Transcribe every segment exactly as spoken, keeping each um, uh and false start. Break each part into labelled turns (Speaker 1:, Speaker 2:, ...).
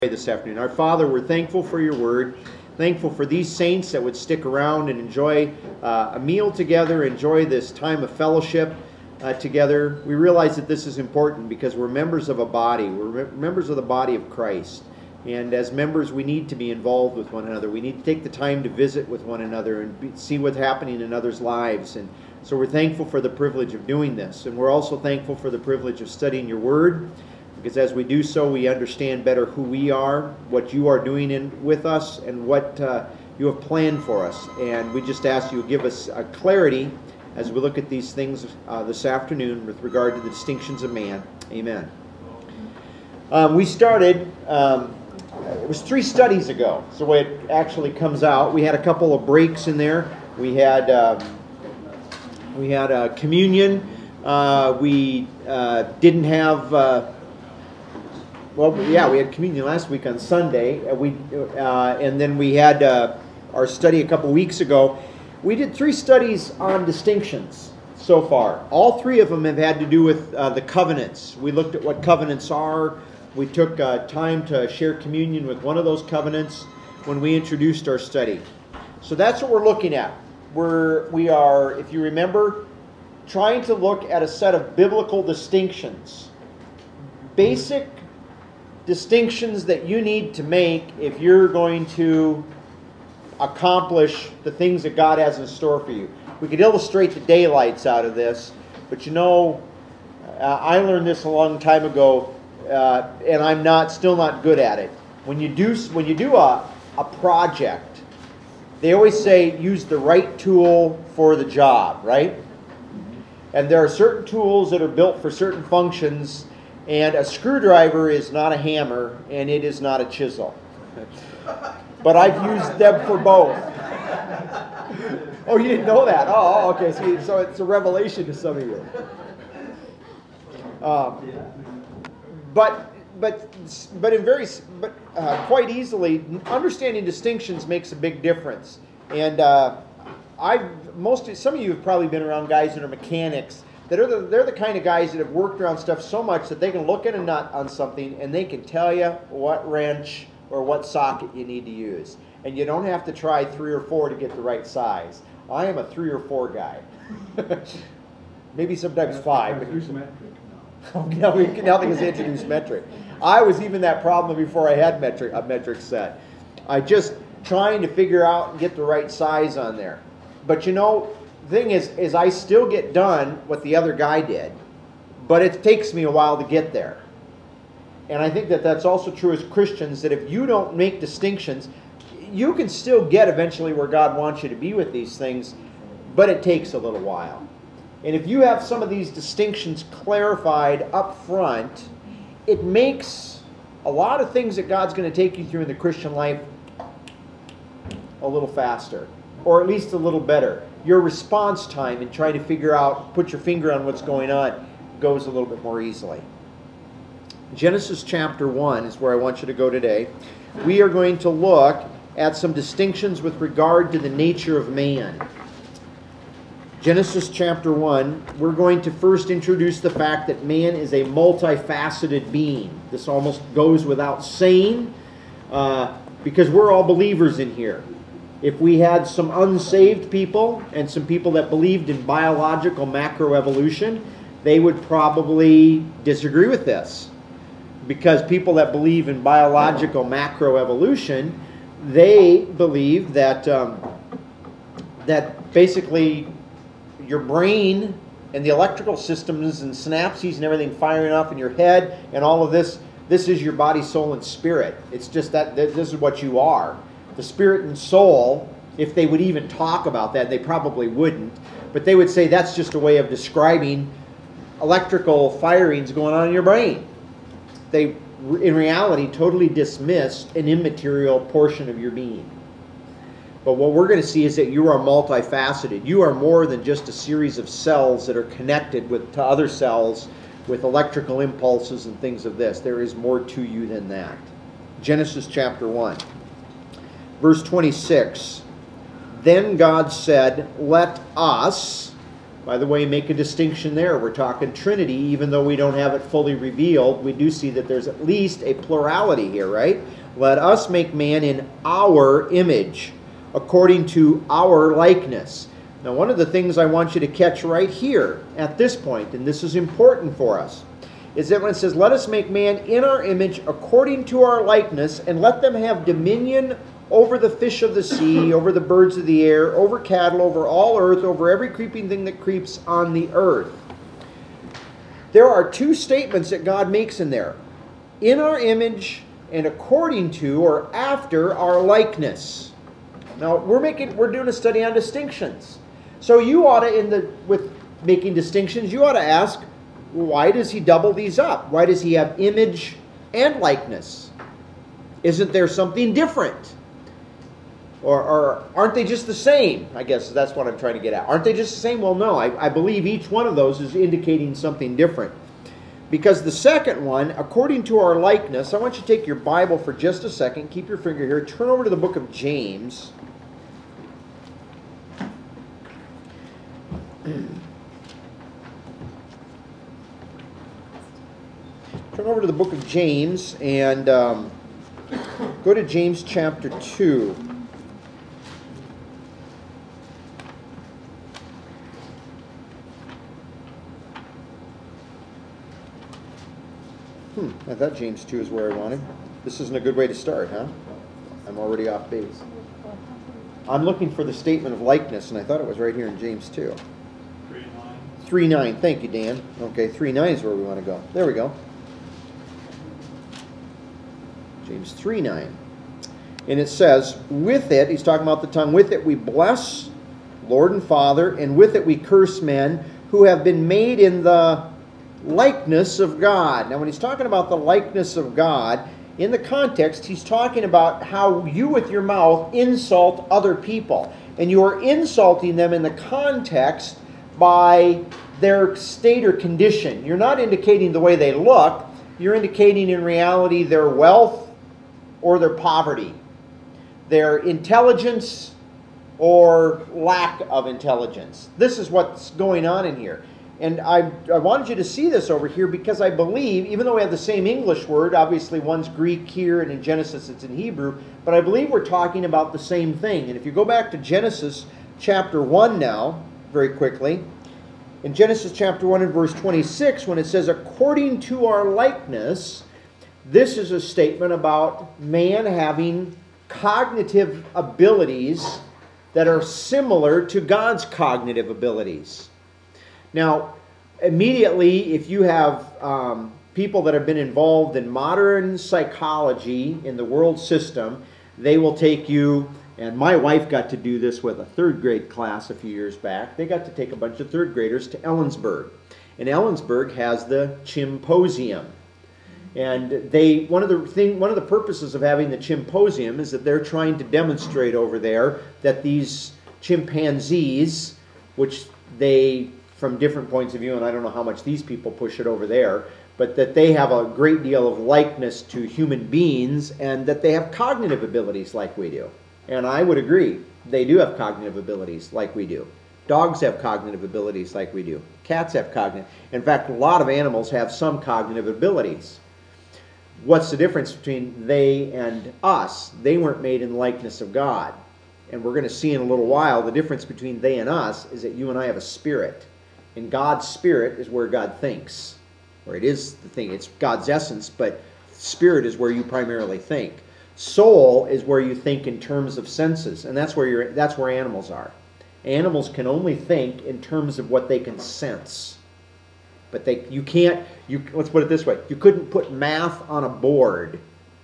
Speaker 1: This afternoon. Our Father, we're thankful for your word, thankful for these saints that would stick around and enjoy uh, a meal together, enjoy this time of fellowship uh, together. We realize that this is important because we're members of a body. We're members of the body of Christ. And as members, we need to be involved with one another. We need to take the time to visit with one another and be, see what's happening in others' lives. And so we're thankful for the privilege of doing this. And we're also thankful for the privilege of studying your word, because as we do so, we understand better who we are, what you are doing in, with us, and what uh, you have planned for us. And we just ask you to give us a clarity as we look at these things uh, this afternoon with regard to the distinctions of man. Amen. Um, we started, um, it was three studies ago, so the way it actually comes out. We had a couple of breaks in there. We had, um, we had a communion. Uh, we uh, didn't have... Uh, Well, yeah, we had communion last week on Sunday, and, we, uh, and then we had uh, our study a couple weeks ago. We did three studies on distinctions so far. All three of them have had to do with uh, the covenants. We looked at what covenants are. We took uh, time to share communion with one of those covenants when we introduced our study. So that's what we're looking at. We're, we are, if you remember, trying to look at a set of biblical distinctions. Basic distinctions that you need to make if you're going to accomplish the things that God has in store for you. We could illustrate the daylights out of this, but you know, uh, I learned this a long time ago, uh, and I'm not still not good at it. When you do when you do a, a project, they always say use the right tool for the job, right? And there are certain tools that are built for certain functions. And a screwdriver is not a hammer, and it is not a chisel. But I've used them for both. Oh, you didn't know that? Oh, okay. So, so it's a revelation to some of you. Um, but, but, but in very, but uh, quite easily, understanding distinctions makes a big difference. And uh, I've most some of you have probably been around guys that are mechanics. That are the, they're the kind of guys that have worked around stuff so much that they can look at a nut on something and they can tell you what wrench or what socket you need to use. And you don't have to try three or four to get the right size. I am a three or four guy. Maybe sometimes five. But
Speaker 2: use metric.
Speaker 1: No. now, we, now they can introduce metric. I was even that problem before I had metric a metric set. I just trying to figure out and get the right size on there. But you know, thing is, is I still get done what the other guy did, but it takes me a while to get there. And I think that that's also true as Christians, that if you don't make distinctions, you can still get eventually where God wants you to be with these things, but it takes a little while. And if you have some of these distinctions clarified up front, it makes a lot of things that God's going to take you through in the Christian life a little faster, or at least a little better. Your response time in trying to figure out, put your finger on what's going on, goes a little bit more easily. Genesis chapter one is where I want you to go today. We are going to look at some distinctions with regard to the nature of man. Genesis chapter one, we're going to first introduce the fact that man is a multifaceted being. This almost goes without saying, uh, because we're all believers in here. If we had some unsaved people and some people that believed in biological macroevolution, they would probably disagree with this. Because people that believe in biological macroevolution, they believe that um, that basically your brain and the electrical systems and synapses and everything firing off in your head and all of this, this is your body, soul, and spirit. It's just that this is what you are. The spirit and soul, if they would even talk about that, they probably wouldn't, but they would say that's just a way of describing electrical firings going on in your brain. They, in reality, totally dismiss an immaterial portion of your being. But what we're going to see is that you are multifaceted. You are more than just a series of cells that are connected with to other cells with electrical impulses and things of this. There is more to you than that. Genesis chapter one. Verse twenty-six, then God said, let us By the way, make a distinction there. We're talking Trinity, even though we don't have it fully revealed. We do see that there's at least a plurality here, right? Let us make man in our image, according to our likeness. Now, one of the things I want you to catch right here at this point, and this is important for us, is that when it says, let us make man in our image according to our likeness, and let them have dominion over the fish of the sea, over the birds of the air, over cattle, over all earth, over every creeping thing that creeps on the earth. There are two statements that God makes in there. In our image and according to or after our likeness. Now, we're making we're doing a study on distinctions. So you ought to, in the with making distinctions, you ought to ask, why does he double these up? Why does he have image and likeness? Isn't there something different? Or, or aren't they just the same? I guess that's what I'm trying to get at. Aren't they just the same? Well, no. I, I believe each one of those is indicating something different. Because the second one, according to our likeness, I want you to take your Bible for just a second. Keep your finger here. Turn over to the book of James. Turn over to the book of James and um, go to James chapter two. Hmm, I thought James two is where I wanted. This isn't a good way to start, huh? I'm already off base. I'm looking for the statement of likeness, and I thought it was right here in James two. three nine. three nine, thank you, Dan. Okay, three nine is where we want to go. There we go. James three nine. And it says, with it, he's talking about the tongue, with it we bless Lord and Father, and with it we curse men who have been made in the likeness of God. Now, when he's talking about the likeness of God, in the context, he's talking about how you with your mouth insult other people. And you are insulting them in the context by their state or condition. You're not indicating the way they look. You're indicating in reality their wealth or their poverty, their intelligence or lack of intelligence. This is what's going on in here. And I, I wanted you to see this over here because I believe, even though we have the same English word, obviously one's Greek here and in Genesis it's in Hebrew, but I believe we're talking about the same thing. And if you go back to Genesis chapter one now, very quickly, in Genesis chapter one and verse twenty-six, when it says, according to our likeness, this is a statement about man having cognitive abilities that are similar to God's cognitive abilities. Now, immediately, if you have um, people that have been involved in modern psychology in the world system, they will take you, and my wife got to do this with a third grade class a few years back. They got to take a bunch of third graders to Ellensburg. And Ellensburg has the Chimposium. And they one of the thing one of the purposes of having the Chimposium is that they're trying to demonstrate over there that these chimpanzees, which they from different points of view, and I don't know how much these people push it over there, but that they have a great deal of likeness to human beings and that they have cognitive abilities like we do. And I would agree, they do have cognitive abilities like we do. Dogs have cognitive abilities like we do. Cats have cognitive. In fact, a lot of animals have some cognitive abilities. What's the difference between they and us? They weren't made in the likeness of God. And we're going to see in a little while the difference between they and us is that you and I have a spirit. And God's spirit is where God thinks. Or it is the thing. It's God's essence, but spirit is where you primarily think. Soul is where you think in terms of senses. And that's where you're that's where animals are. Animals can only think in terms of what they can sense. But they you can't you let's put it this way. You couldn't put math on a board.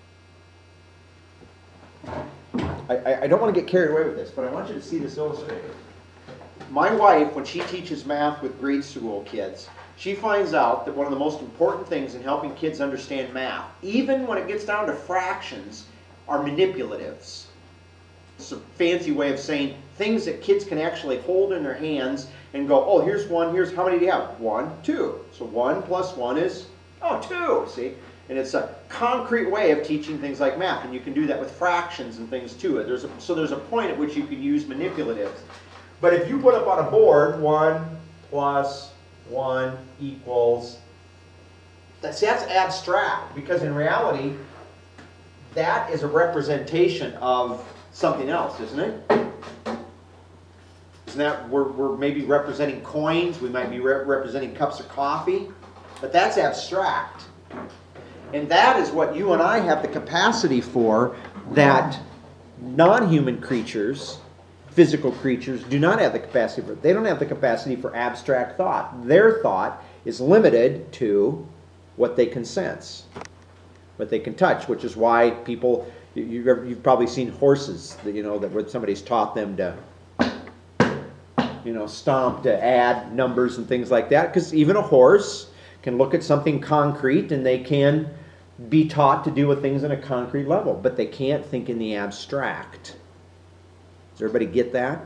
Speaker 1: I, I don't want to get carried away with this, but I want you to see this illustrated. My wife, when she teaches math with grade school kids, she finds out that one of the most important things in helping kids understand math, even when it gets down to fractions, are manipulatives. It's a fancy way of saying things that kids can actually hold in their hands and go, oh, here's one, here's, how many do you have? One, two. So one plus one is, oh, two, see? And it's a concrete way of teaching things like math, and you can do that with fractions and things too. There's a, so there's a point at which you can use manipulatives. But if you put up on a board one plus one equals... That's, that's abstract, because in reality, that is a representation of something else, isn't it? Isn't that, we're, we're maybe representing coins, we might be re- representing cups of coffee, but that's abstract. And that is what you and I have the capacity for, that non-human creatures, physical creatures, do not have the capacity for. They don't have the capacity for abstract thought. Their thought is limited to what they can sense, what they can touch, which is why people, you, you've probably seen horses, that, you know, that where somebody's taught them to, you know, stomp, to add numbers and things like that, because even a horse can look at something concrete and they can be taught to do with things on a concrete level, but they can't think in the abstract. Does everybody get that?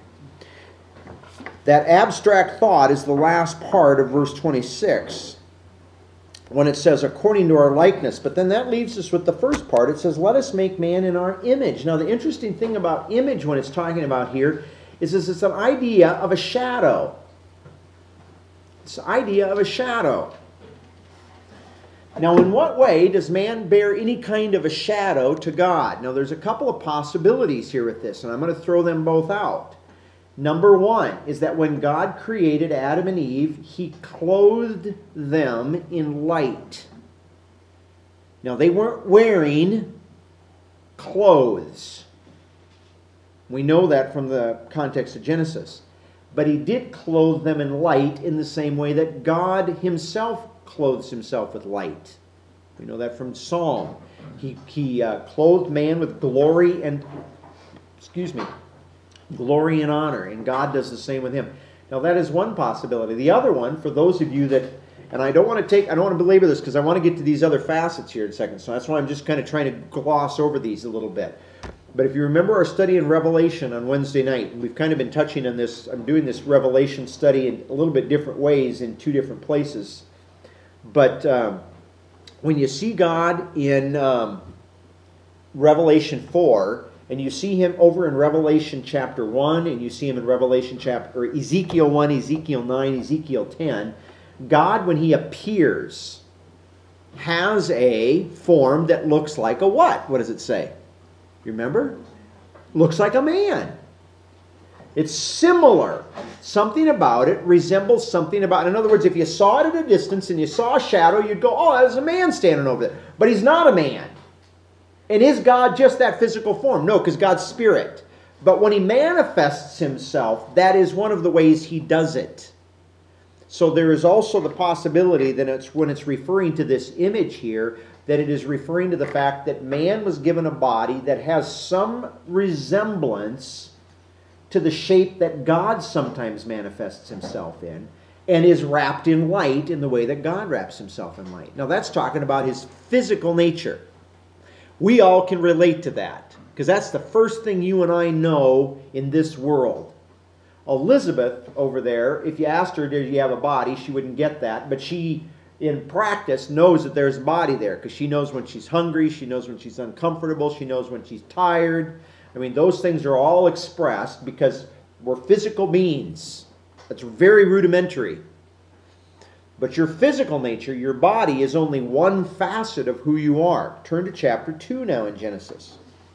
Speaker 1: That abstract thought is the last part of verse twenty-six, when it says, according to our likeness. But then that leaves us with the first part. It says, let us make man in our image. Now, the interesting thing about image when it's talking about here is this, it's an idea of a shadow. It's an idea of a shadow. Now, in what way does man bear any kind of a shadow to God? Now, there's a couple of possibilities here with this, and I'm going to throw them both out. Number one is that when God created Adam and Eve, He clothed them in light. Now, they weren't wearing clothes. We know that from the context of Genesis. But He did clothe them in light in the same way that God Himself clothes Himself with light. We know that from Psalm. He, he uh, clothed man with glory and, excuse me, glory and honor, and God does the same with him. Now that is one possibility. The other one, for those of you that, and I don't want to take, I don't want to belabor this because I want to get to these other facets here in a second, so that's why I'm just kind of trying to gloss over these a little bit. But if you remember our study in Revelation on Wednesday night, we've kind of been touching on this, I'm doing this Revelation study in a little bit different ways in two different places. But um, when you see God in um, Revelation four, and you see Him over in Revelation chapter one, and you see Him in Revelation chapter, or Ezekiel one, Ezekiel nine, Ezekiel ten, God, when He appears, has a form that looks like a what? What does it say? You remember? Looks like a man. It's similar. Something about it resembles something about it. In other words, if you saw it at a distance and you saw a shadow, you'd go, oh, there's a man standing over there. But He's not a man. And is God just that physical form? No, because God's spirit. But when He manifests Himself, that is one of the ways He does it. So there is also the possibility that it's when it's referring to this image here, that it is referring to the fact that man was given a body that has some resemblance to the shape that God sometimes manifests Himself in, and is wrapped in light in the way that God wraps Himself in light. Now that's talking about His physical nature. We all can relate to that, because that's the first thing you and I know in this world. Elizabeth over there, if you asked her, did you have a body, she wouldn't get that, but she, in practice, knows that there's a body there, because she knows when she's hungry, she knows when she's uncomfortable, she knows when she's tired. I mean, those things are all expressed because we're physical beings. That's very rudimentary. But your physical nature, your body, is only one facet of who you are. Turn to chapter two now in Genesis.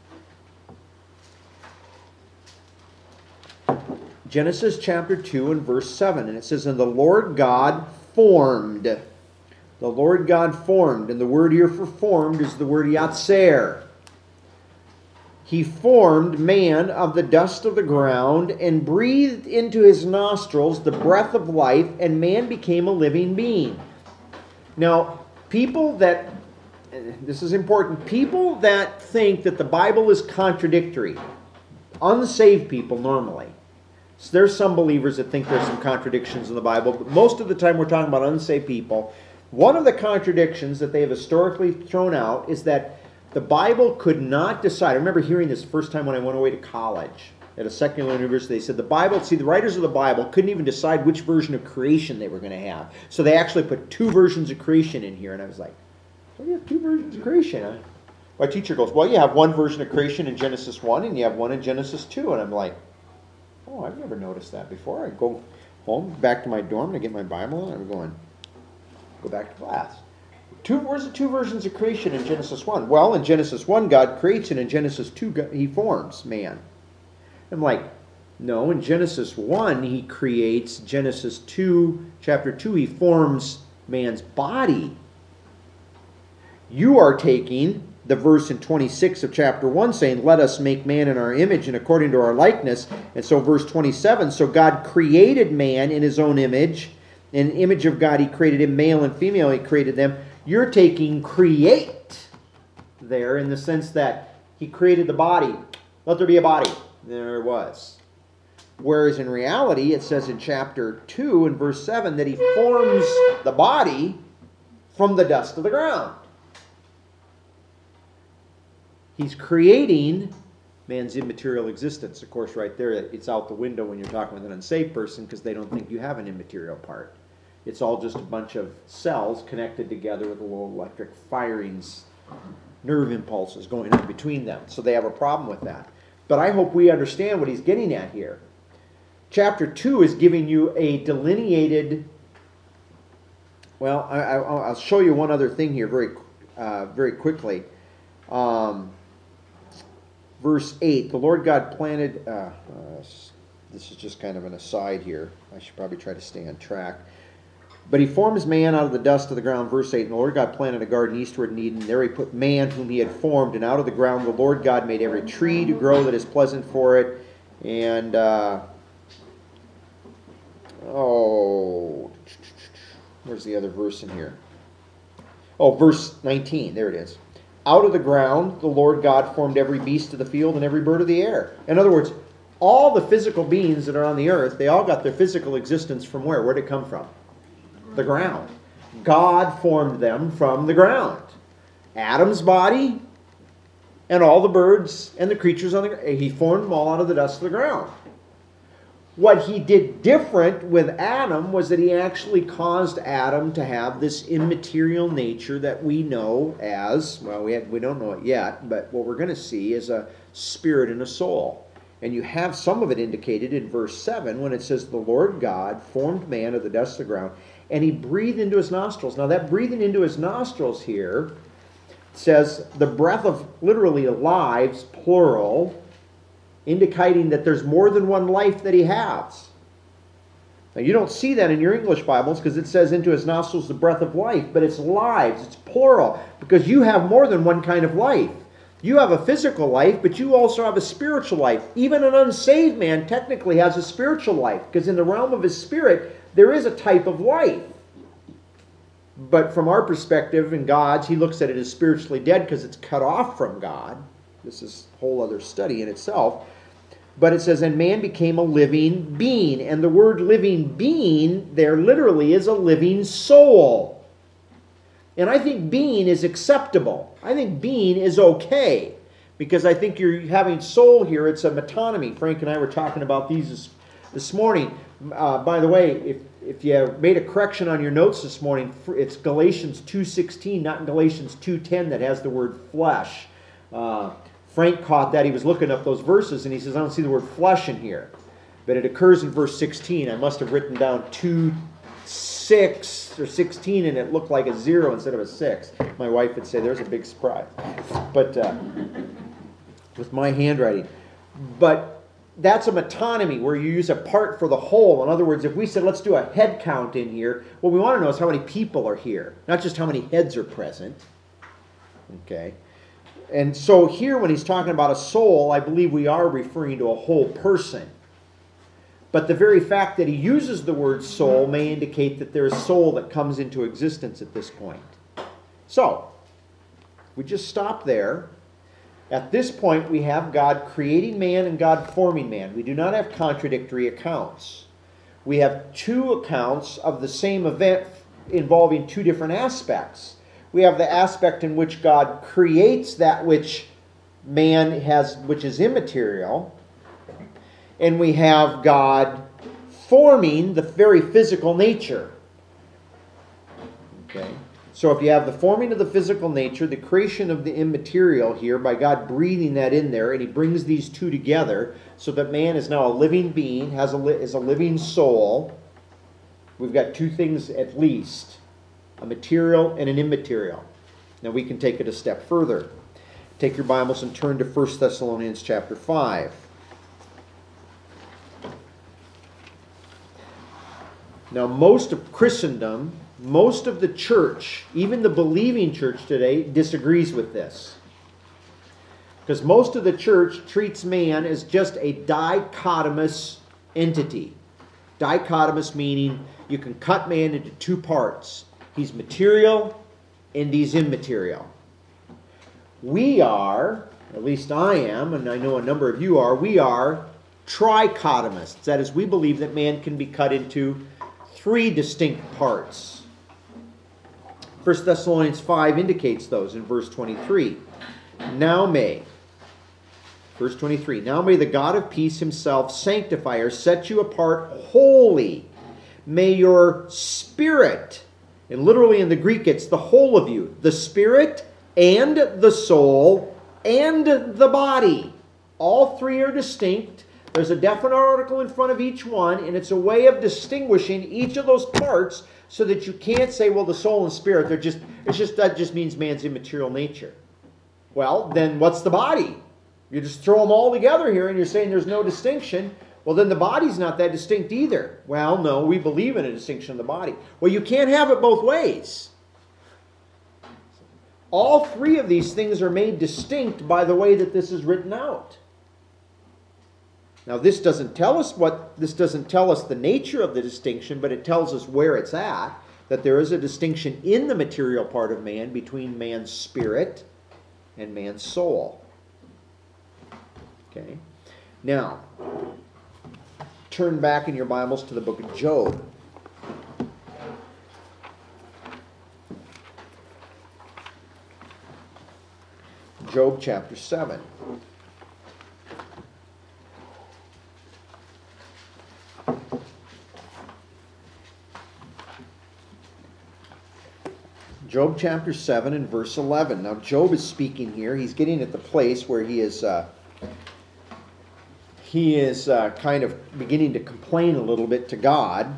Speaker 1: Genesis chapter two and verse seven. And it says, and the Lord God formed. The Lord God formed. And the word here for formed is the word yatser. He formed man of the dust of the ground and breathed into his nostrils the breath of life, and man became a living being. Now, people that, this is important, people that think that the Bible is contradictory, unsaved people normally. So there's some believers that think there's some contradictions in the Bible, but most of the time we're talking about unsaved people. One of the contradictions that they have historically thrown out is that the Bible could not decide. I remember hearing this the first time when I went away to college at a secular university. They said the Bible, see, the writers of the Bible couldn't even decide which version of creation they were going to have. So they actually put two versions of creation in here. And I was like, well, you have two versions of creation, huh? My teacher goes, well, you have one version of creation in Genesis one and you have one in Genesis two. And I'm like, oh, I've never noticed that before. I go home, back to my dorm to get my Bible, and I'm going, go back to class. Two, where's the two versions of creation in Genesis one? Well, in Genesis one, God creates, and in Genesis two, God, he forms man. I'm like, no, in Genesis one, he creates. Genesis two, chapter two, he forms man's body. You are taking the verse in twenty-six of chapter one saying, let us make man in our image and according to our likeness. And so verse twenty-seven, so God created man in his own image. In the image of God, he created him, male and female, he created them. You're taking create there in the sense that he created the body. Let there be a body. There it was. Whereas in reality, it says in chapter two and verse seven that he forms the body from the dust of the ground. He's creating man's immaterial existence. Of course, right there, it's out the window when you're talking with an unsaved person because they don't think you have an immaterial part. It's all just a bunch of cells connected together with little electric firings, nerve impulses going on between them. So they have a problem with that. But I hope we understand what he's getting at here. Chapter two is giving you a delineated... Well, I, I, I'll show you one other thing here very, uh, very quickly. Um... Verse eight, the Lord God planted, uh, uh, this is just kind of an aside here. I should probably try to stay on track. But he forms man out of the dust of the ground. Verse eight, and the Lord God planted a garden eastward in Eden. There he put man whom he had formed, and out of the ground the Lord God made every tree to grow that is pleasant for it. And, uh, oh, where's the other verse in here? Oh, verse nineteen, there it is. Out of the ground, the Lord God formed every beast of the field and every bird of the air. In other words, all the physical beings that are on the earth, they all got their physical existence from where? Where did it come from? The ground. God formed them from the ground. Adam's body and all the birds and the creatures on the ground. He formed them all out of the dust of the ground. What he did different with Adam was that he actually caused Adam to have this immaterial nature that we know as, well, we, had, we don't know it yet, but what we're going to see is a spirit and a soul. And you have some of it indicated in verse seven when it says, the Lord God formed man of the dust of the ground, and he breathed into his nostrils. Now that breathing into his nostrils here says the breath of literally lives, plural, indicating that there's more than one life that he has. Now you don't see that in your English Bibles because it says into his nostrils the breath of life, but it's lives, it's plural, because you have more than one kind of life. You have a physical life, but you also have a spiritual life. Even an unsaved man technically has a spiritual life, because in the realm of his spirit, there is a type of life. But from our perspective and God's, he looks at it as spiritually dead because it's cut off from God. This is a whole other study in itself. But it says, and man became a living being. And the word living being there literally is a living soul. And I think being is acceptable. I think being is okay. Because I think you're having soul here. It's a metonymy. Frank and I were talking about these this, this morning. Uh, by the way, if, if you made a correction on your notes this morning, it's Galatians two sixteen, not Galatians two ten that has the word flesh. Uh, Frank caught that. He was looking up those verses, and he says, I don't see the word flesh in here. But it occurs in verse sixteen. I must have written down two six or sixteen, and it looked like a zero instead of a six. My wife would say, there's a big surprise. But uh, with my handwriting. But that's a metonymy, where you use a part for the whole. In other words, if we said, let's do a head count in here, what we want to know is how many people are here, not just how many heads are present. Okay. And so here when he's talking about a soul, I believe we are referring to a whole person. But the very fact that he uses the word soul may indicate that there's soul that comes into existence at this point. So, we just stop there. At this point, we have God creating man and God forming man. We do not have contradictory accounts. We have two accounts of the same event involving two different aspects. We have the aspect in which God creates that which man has, which is immaterial. And we have God forming the very physical nature. Okay. So if you have the forming of the physical nature, the creation of the immaterial here, by God breathing that in there, and he brings these two together so that man is now a living being, has a, is a living soul. We've got two things at least, a material and an immaterial. Now we can take it a step further. Take your Bibles and turn to First Thessalonians chapter five. Now most of Christendom, most of the church, even the believing church today, disagrees with this. Because most of the church treats man as just a dichotomous entity. Dichotomous meaning you can cut man into two parts. He's material and he's immaterial. We are, at least I am, and I know a number of you are, we are trichotomists. That is, we believe that man can be cut into three distinct parts. First Thessalonians five indicates those in verse twenty-three. Now may, verse twenty-three, now may the God of peace himself sanctify or set you apart wholly. May your spirit, and literally in the Greek it's the whole of you, the spirit and the soul and the body. All three are distinct. There's a definite article in front of each one, and it's a way of distinguishing each of those parts so that you can't say, well, the soul and spirit, they're just, it's just that just means man's immaterial nature. Well, then what's the body? You just throw them all together here and you're saying there's no distinction. Well, then the body's not that distinct either. Well, no, we believe in a distinction of the body. Well, you can't have it both ways. All three of these things are made distinct by the way that this is written out. Now, this doesn't tell us what this doesn't tell us the nature of the distinction, but it tells us where it's at, that there is a distinction in the material part of man between man's spirit and man's soul. Okay. Now, turn back in your Bibles to the book of Job. Job chapter seven. Job chapter seven and verse eleven. Now Job is speaking here. He's getting at the place where he is uh, he is uh, kind of beginning to complain a little bit to God.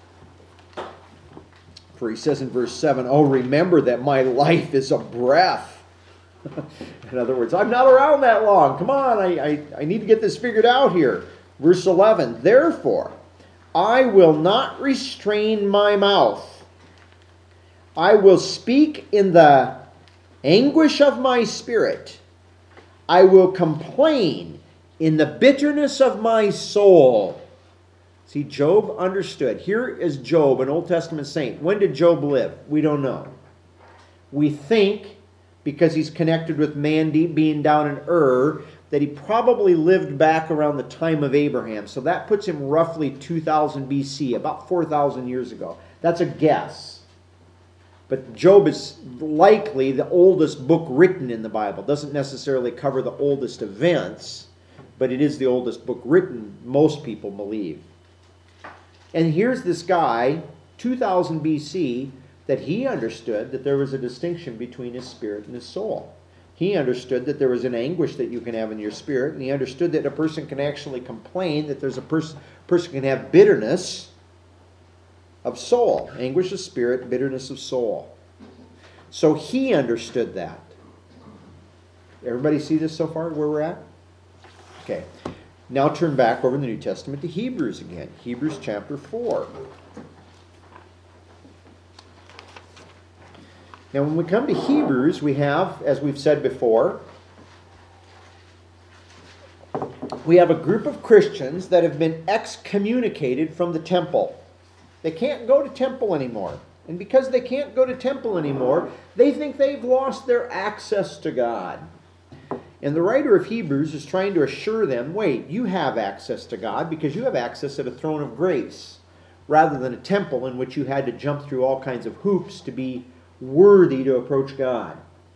Speaker 1: For he says in verse seven, "Oh, remember that my life is a breath." In other words, I'm not around that long. Come on, I, I, I need to get this figured out here. Verse eleven, "Therefore, I will not restrain my mouth. I will speak in the anguish of my spirit. I will complain in the bitterness of my soul." See, Job understood. Here is Job, an Old Testament saint. When did Job live? We don't know. We think, because he's connected with man being down in Ur, that he probably lived back around the time of Abraham. So that puts him roughly two thousand B C, about four thousand years ago. That's a guess. But Job is likely the oldest book written in the Bible. Doesn't necessarily cover the oldest events, but it is the oldest book written, most people believe. And here's this guy, two thousand B C, that he understood that there was a distinction between his spirit and his soul. He understood that there was an anguish that you can have in your spirit, and he understood that a person can actually complain, that there's a person person can have bitterness of soul. Anguish of spirit, bitterness of soul. So he understood that. Everybody see this so far, where we're at? Okay. Now turn back over in the New Testament to Hebrews again. Hebrews chapter four. Now when we come to Hebrews, we have, as we've said before, we have a group of Christians that have been excommunicated from the temple. They can't go to temple anymore. And because they can't go to temple anymore, they think they've lost their access to God. And the writer of Hebrews is trying to assure them, wait, you have access to God because you have access at a throne of grace, rather than a temple in which you had to jump through all kinds of hoops to be worthy to approach God.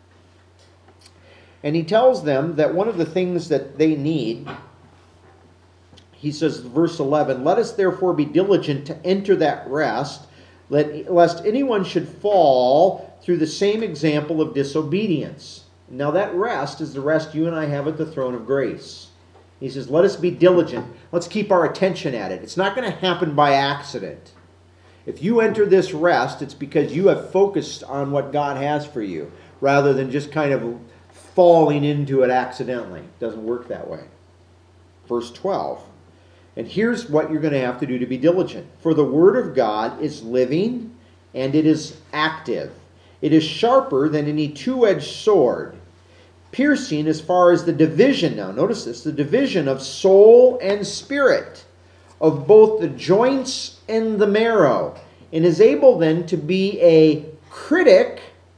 Speaker 1: And he tells them that one of the things that they need, he says, verse eleven, "Let us therefore be diligent to enter that rest, lest anyone should fall through the same example of disobedience." Now that rest is the rest you and I have at the throne of grace. He says, let us be diligent. Let's keep our attention at it. It's not going to happen by accident. If you enter this rest, it's because you have focused on what God has for you, rather than just kind of falling into it accidentally. It doesn't work that way. Verse twelve. And here's what you're going to have to do to be diligent. For the word of God is living and it is active. It is sharper than any two-edged sword, piercing as far as the division, now notice this, the division of soul and spirit, of both the joints and the marrow, and is able then to be a critic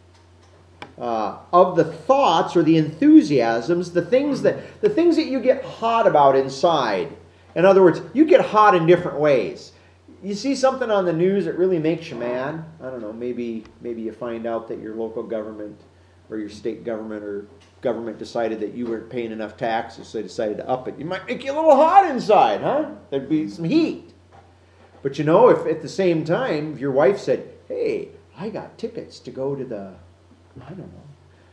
Speaker 1: uh, of the thoughts or the enthusiasms, the things that the things that you get hot about inside. In other words, you get hot in different ways. You see something on the news that really makes you mad. I don't know, maybe maybe you find out that your local government or your state government or government decided that you weren't paying enough taxes, so they decided to up it. You might make you a little hot inside, huh? There'd be some heat. But you know, if at the same time, if your wife said, hey, I got tickets to go to the, I don't know,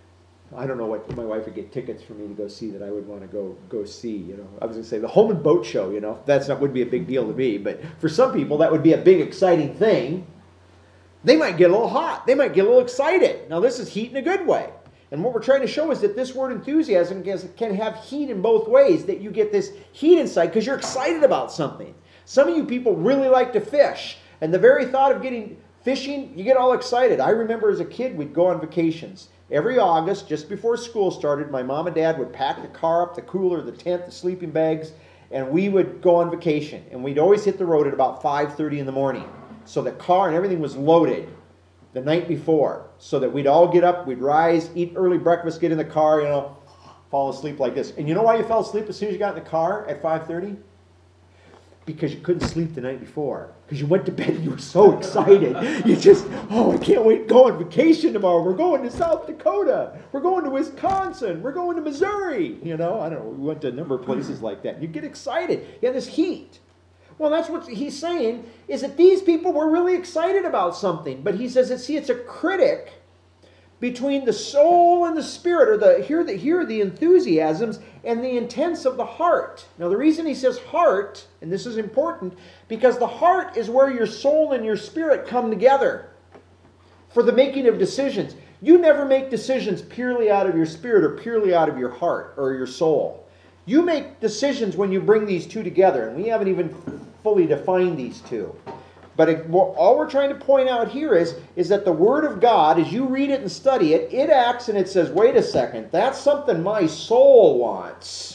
Speaker 1: I don't know what my wife would get tickets for me to go see that I would want to go go see, you know. I was going to say the Home and Boat Show, you know. That's not would be a big deal to me, but for some people that would be a big exciting thing. They might get a little hot. They might get a little excited. Now this is heat in a good way. And what we're trying to show is that this word enthusiasm can have heat in both ways, that you get this heat inside because you're excited about something. Some of you people really like to fish, and the very thought of getting fishing, you get all excited. I remember as a kid we'd go on vacations. Every August, just before school started, my mom and dad would pack the car up, the cooler, the tent, the sleeping bags, and we would go on vacation. And we'd always hit the road at about five thirty in the morning. So the car and everything was loaded the night before. So that we'd all get up, we'd rise, eat early breakfast, get in the car, you know, fall asleep like this. And you know why you fell asleep as soon as you got in the car at five thirty? Because you couldn't sleep the night before. Because you went to bed and you were so excited. You just, oh, I can't wait to go on vacation tomorrow. We're going to South Dakota. We're going to Wisconsin. We're going to Missouri. You know, I don't know. We went to a number of places like that. You get excited. You have this heat. Well, that's what he's saying, is that these people were really excited about something. But he says, that, see, it's a critic between the soul and the spirit, or the here the here are the enthusiasms and the intents of the heart. Now the reason he says heart, and this is important, because the heart is where your soul and your spirit come together for the making of decisions. You never make decisions purely out of your spirit or purely out of your heart or your soul. You make decisions when you bring these two together, and we haven't even fully defined these two. But it, all we're trying to point out here is, is that the Word of God, as you read it and study it, it acts and it says, wait a second, that's something my soul wants.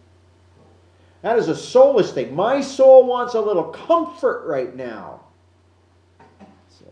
Speaker 1: That is a soulish thing. My soul wants a little comfort right now. See?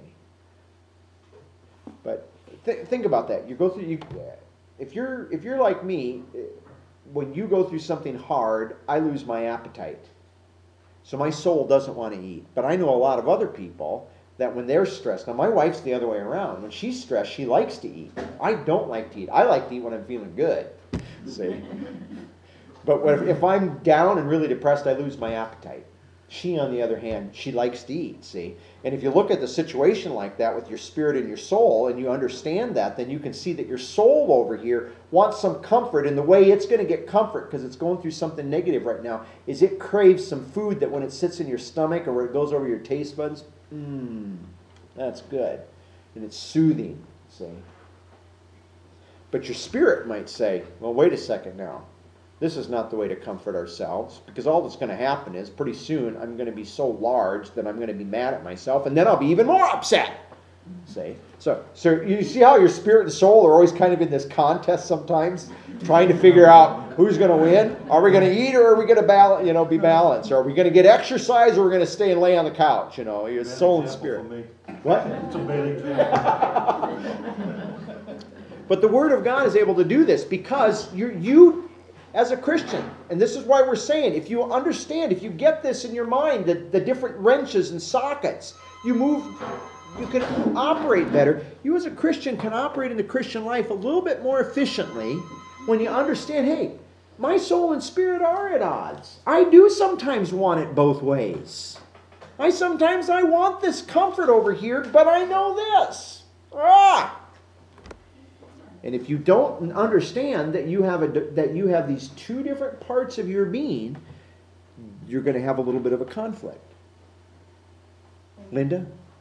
Speaker 1: But th- think about that. You go through. You, if you're if you're like me, when you go through something hard, I lose my appetite. So my soul doesn't want to eat. But I know a lot of other people that when they're stressed, now my wife's the other way around. When she's stressed, she likes to eat. I don't like to eat. I like to eat when I'm feeling good. See? But if I'm down and really depressed, I lose my appetite. She, on the other hand, she likes to eat, see? And if you look at the situation like that with your spirit and your soul, and you understand that, then you can see that your soul over here wants some comfort. And the way it's going to get comfort, because it's going through something negative right now, is it craves some food that when it sits in your stomach or where it goes over your taste buds, mmm, that's good. And it's soothing, see? But your spirit might say, well, wait a second now. This is not the way to comfort ourselves, because all that's going to happen is pretty soon I'm going to be so large that I'm going to be mad at myself, and then I'll be even more upset. See? So, so you see how your spirit and soul are always kind of in this contest sometimes, trying to figure out who's going to win. Are we going to eat, or are we going to balance, you know, be balanced? Or are we going to get exercise, or are we going to stay and lay on the couch? You know, your soul and spirit. What?
Speaker 2: It's a bad example.
Speaker 1: But the Word of God is able to do this because you you. As a Christian, and this is why we're saying, if you understand, if you get this in your mind, the, the different wrenches and sockets, you move, you can operate better. You as a Christian can operate in the Christian life a little bit more efficiently when you understand, hey, my soul and spirit are at odds. I do sometimes want it both ways. I sometimes I want this comfort over here, but I know this. Ah! And if you don't understand that you have a that you have these two different parts of your being, you're going to have a little bit of a conflict. Linda?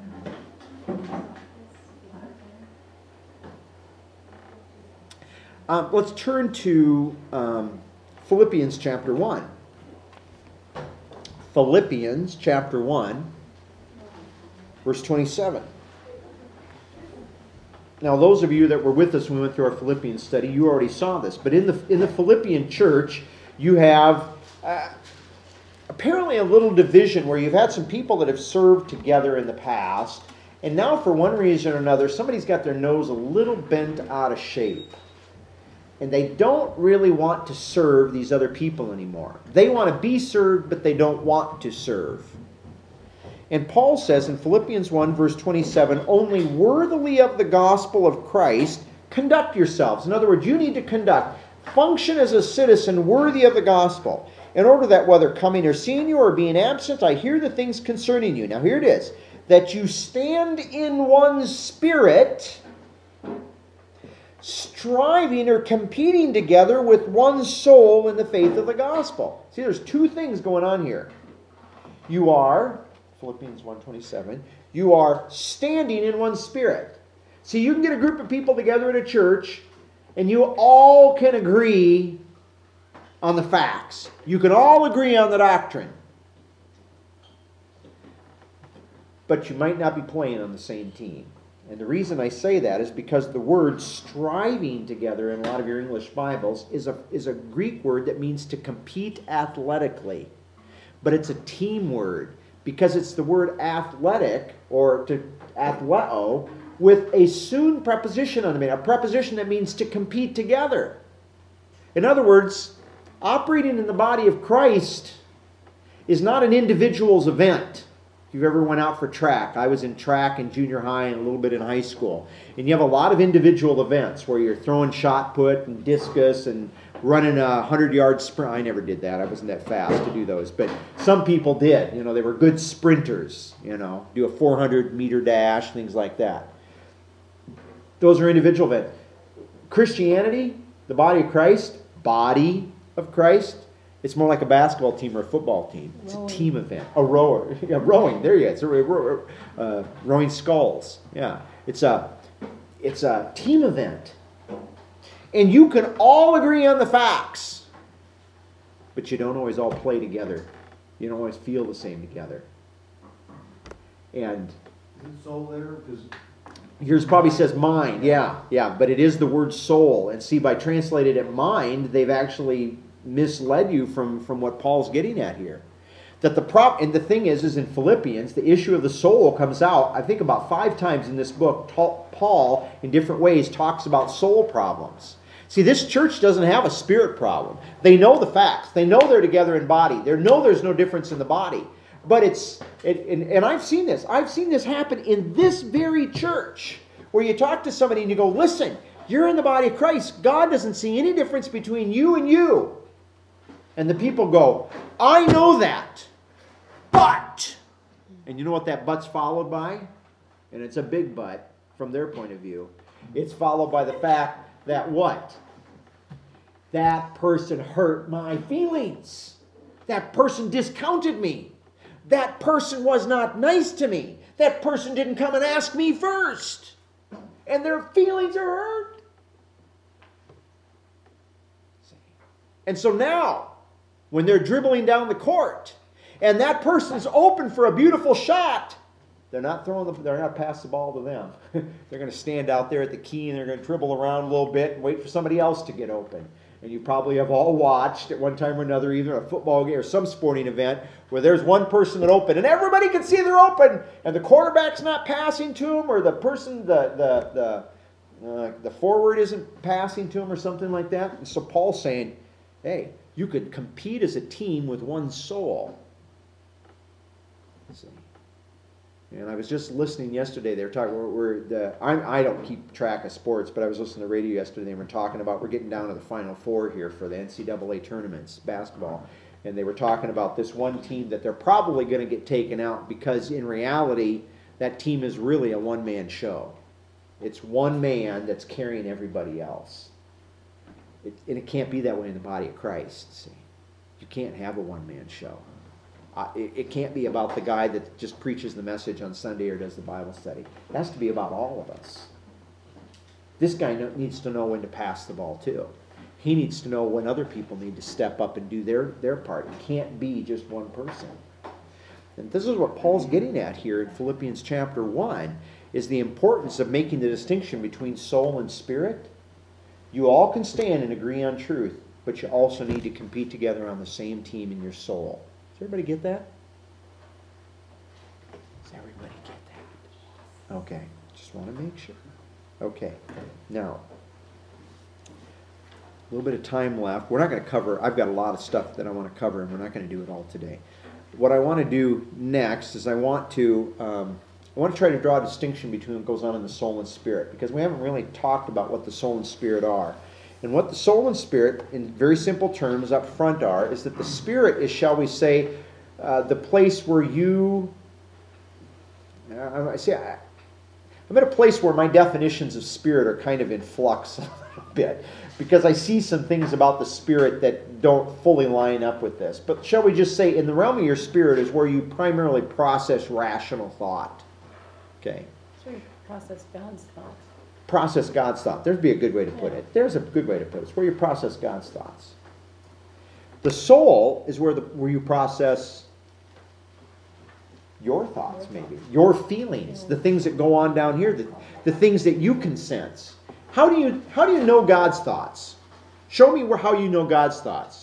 Speaker 1: Um, let's turn to um, Philippians chapter one. Philippians chapter one, verse twenty-seven. Now, those of you that were with us when we went through our Philippians study, you already saw this. But in the in the Philippian church, you have uh, apparently a little division where you've had some people that have served together in the past, and now for one reason or another, somebody's got their nose a little bent out of shape. And they don't really want to serve these other people anymore. They want to be served, but they don't want to serve. And Paul says in Philippians one, verse twenty-seven, only worthily of the gospel of Christ, conduct yourselves. In other words, you need to conduct, function as a citizen worthy of the gospel, in order that whether coming or seeing you or being absent, I hear the things concerning you. Now here it is, that you stand in one spirit, striving or competing together with one soul in the faith of the gospel. See, there's two things going on here. You are, Philippians one twenty-seven, you are standing in one spirit. See, you can get a group of people together in a church, and you all can agree on the facts. You can all agree on the doctrine. But you might not be playing on the same team. And the reason I say that is because the word striving together in a lot of your English Bibles is a, is a Greek word that means to compete athletically. But it's a team word because it's the word athletic, or to athleo, with a soon preposition on the end, a preposition that means to compete together. In other words, operating in the body of Christ is not an individual's event. If you've ever went out for track, I was in track in junior high and a little bit in high school. And you have a lot of individual events where you're throwing shot put and discus and running a hundred-yard sprint. I never did that. I wasn't that fast to do those. But some people did. You know, they were good sprinters, you know, do a four hundred meter dash, things like that. Those are individual events. Christianity, the body of Christ, body of Christ, it's more like a basketball team or a football team. It's rowing. A team event. A rower. Yeah, rowing. There you go. It's a row, uh, rowing sculls. Yeah. It's a, it's a team event. And you can all agree on the facts. But you don't always all play together. You don't always feel the same together. And
Speaker 2: Is soul there? Because
Speaker 1: yours probably says mind. Yeah. Yeah. But it is the word soul. And see, by translating it mind, they've actually misled you from, from what Paul's getting at here. That the prop and the thing is, is in Philippians, the issue of the soul comes out, I think about five times in this book. Paul, in different ways, talks about soul problems. See, this church doesn't have a spirit problem. They know the facts. They know they're together in body. They know there's no difference in the body. But it's, it, and, and I've seen this. I've seen this happen in this very church, where you talk to somebody and you go, listen, you're in the body of Christ. God doesn't see any difference between you and you. And the people go, I know that, but, and you know what that but's followed by? And it's a big but from their point of view. It's followed by the fact that what? That person hurt my feelings. That person discounted me. That person was not nice to me. That person didn't come and ask me first. And their feelings are hurt. And so now, when they're dribbling down the court, and that person's open for a beautiful shot, they're not throwing the, they're not passing the ball to them. They're going to stand out there at the key and they're going to dribble around a little bit and wait for somebody else to get open. And you probably have all watched at one time or another, either a football game or some sporting event, where there's one person that open and everybody can see they're open, and the quarterback's not passing to them, or the person, the the the uh, the forward isn't passing to them, or something like that. And so Paul's saying, hey, you could compete as a team with one soul. See? And I was just listening yesterday. They were talking. We're, we're the. I'm, I don't keep track of sports, but I was listening to the radio yesterday. They were talking about we're getting down to the Final Four here for the N C double A tournaments, basketball, and they were talking about this one team that they're probably going to get taken out because in reality that team is really a one-man show. It's one man that's carrying everybody else. It, and it can't be that way in the body of Christ. See, you can't have a one-man show. Uh, it, it can't be about the guy that just preaches the message on Sunday or does the Bible study. It has to be about all of us. This guy no, needs to know when to pass the ball too. He needs to know when other people need to step up and do their, their part. It can't be just one person. And this is what Paul's getting at here in Philippians chapter one, is the importance of making the distinction between soul and spirit. You all can stand and agree on truth, but you also need to compete together on the same team in your soul. Does everybody get that? Does everybody get that? Okay, just want to make sure. Okay, now, a little bit of time left. We're not going to cover, I've got a lot of stuff that I want to cover, and we're not going to do it all today. What I want to do next is I want to um, I want to try to draw a distinction between what goes on in the soul and spirit, because we haven't really talked about what the soul and spirit are. And what the soul and spirit, in very simple terms up front, are, is that the spirit is, shall we say, uh, the place where you... Uh, I see, I, I'm at a place where my definitions of spirit are kind of in flux a little bit, because I see some things about the spirit that don't fully line up with this. But shall we just say, in the realm of your spirit is where you primarily process rational thought. Okay.
Speaker 3: So you process God's thoughts.
Speaker 1: Process God's thought. There'd be a good way to put it. There's a good way to put it. It's where you process God's thoughts. The soul is where the where you process your thoughts, maybe. Your feelings. The things that go on down here. The, the things that you can sense. How do you how do you know God's thoughts? Show me where, how you know God's thoughts.